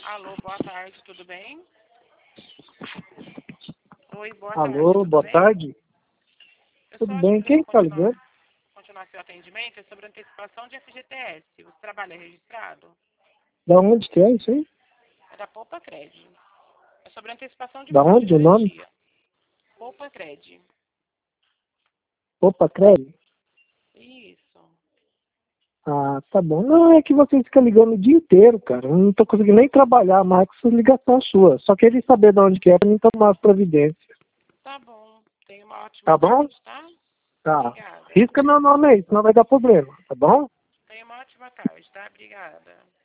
Alô, boa tarde, tudo bem? Oi, boa Alô, tarde, tudo boa bem? tarde. Eu Tudo só bem? para Quem está ligando? continuar seu atendimento, é sobre antecipação de FGTS. Você trabalha registrado? Da onde que é isso aí? É da Poupa Cred. É sobre antecipação de Da fundo de onde o nome? garantia. Poupa Cred. Opa, Crédito? Isso. Ah, tá bom. Não, é que você fica ligando o dia inteiro, cara. Eu não tô conseguindo nem trabalhar mais com essa ligação sua. Só queria saber de onde que é pra mim tomar as providências. Tá bom. Tenha uma ótima Tá bom? tarde, tá? Tá. Obrigada. Risca meu nome aí, senão vai dar problema, tá bom? Tenha uma ótima tarde, tá? Obrigada.